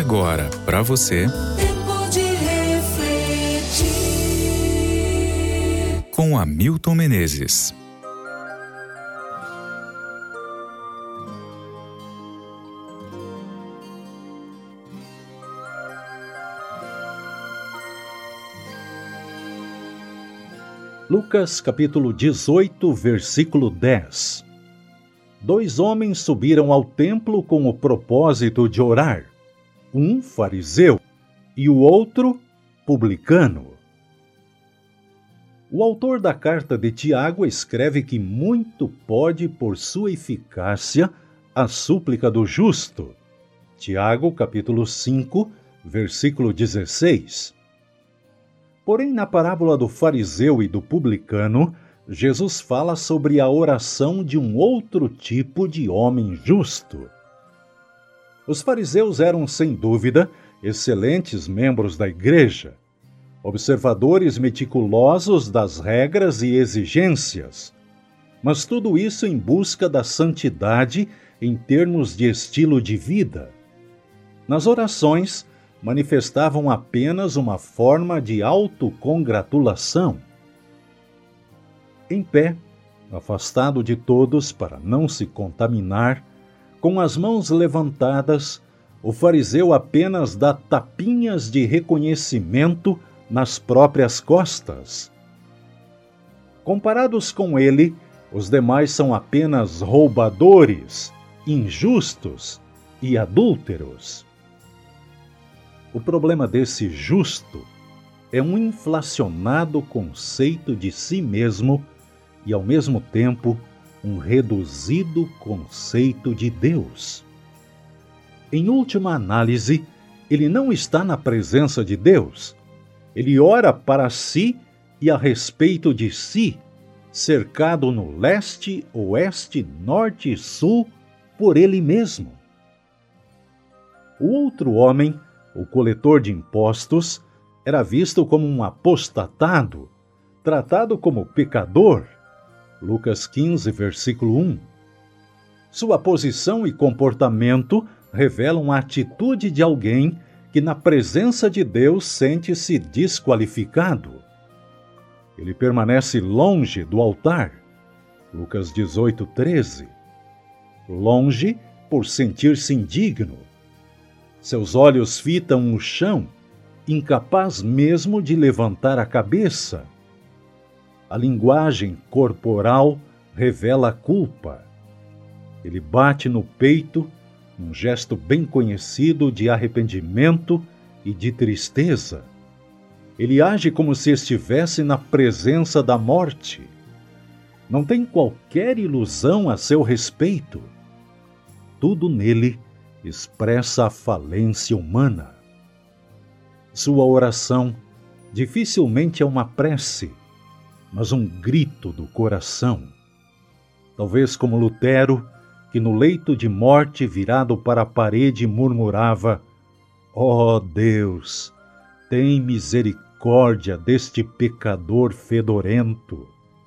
agora, para você, Tempo de refletir. com Hamilton Menezes. Lucas capítulo 18, versículo 10. 2 homens subiram ao templo com o propósito de orar, um fariseu e o outro publicano. O autor da carta de Tiago escreve que muito pode, por sua eficácia, a súplica do justo. Tiago capítulo 5, versículo 16. Porém, na parábola do fariseu e do publicano, Jesus fala sobre a oração de um outro tipo de homem justo. Os fariseus eram, sem dúvida, excelentes membros da igreja, observadores meticulosos das regras e exigências, mas tudo isso em busca da santidade em termos de estilo de vida. Nas orações, manifestavam apenas uma forma de autocongratulação. Em pé, afastado de todos para não se contaminar, com as mãos levantadas, o fariseu apenas dá tapinhas de reconhecimento nas próprias costas. Comparados com ele, os demais são apenas roubadores, injustos e adúlteros. O problema desse justo é um inflacionado conceito de si mesmo e, ao mesmo tempo, um reduzido conceito de Deus. Em última análise, ele não está na presença de Deus. Ele ora para si e a respeito de si, cercado no leste, oeste, norte e sul por ele mesmo. O outro homem, o coletor de impostos, era visto como um apostatado, tratado como pecador. Lucas 15, versículo 1. Sua posição e comportamento revelam a atitude de alguém que, na presença de Deus, sente-se desqualificado. Ele permanece longe do altar. Lucas 18, 13. Longe por sentir-se indigno. Seus olhos fitam o chão, incapaz mesmo de levantar a cabeça. A linguagem corporal revela a culpa. Ele bate no peito, num gesto bem conhecido de arrependimento e de tristeza. Ele age como se estivesse na presença da morte. Não tem qualquer ilusão a seu respeito. Tudo nele expressa a falência humana. Sua oração dificilmente é uma prece, mas um grito do coração. Talvez como Lutero, que no leito de morte virado para a parede murmurava: "Ó Deus, tem misericórdia deste pecador fedorento."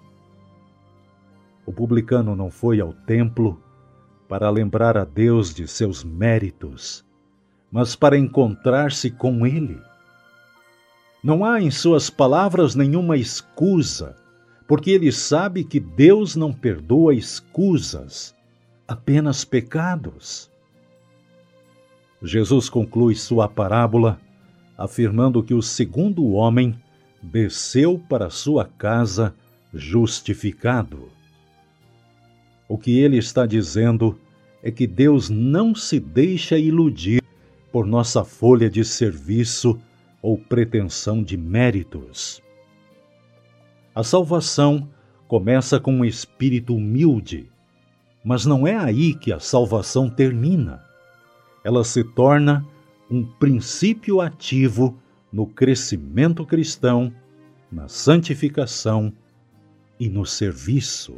O publicano não foi ao templo para lembrar a Deus de seus méritos, mas para encontrar-se com Ele. Não há em suas palavras nenhuma escusa, porque ele sabe que Deus não perdoa escusas, apenas pecados. Jesus conclui sua parábola afirmando que o segundo homem desceu para sua casa justificado. O que ele está dizendo é que Deus não se deixa iludir por nossa folha de serviço ou pretensão de méritos. A salvação começa com um espírito humilde, mas não é aí que a salvação termina. Ela se torna um princípio ativo no crescimento cristão, na santificação e no serviço.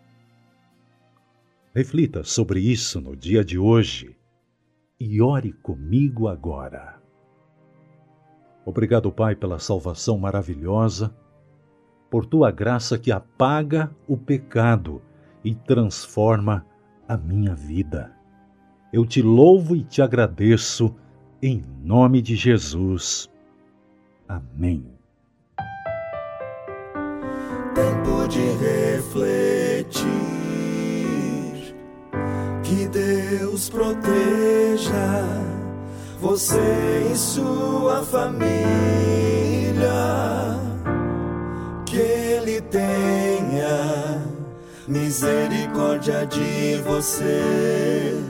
Reflita sobre isso no dia de hoje e ore comigo agora. Obrigado, Pai, pela salvação maravilhosa, por tua graça que apaga o pecado e transforma a minha vida. Eu te louvo e te agradeço em nome de Jesus. Amém. Tempo de refletir, que Deus proteja você e sua família, que Ele tenha misericórdia de você.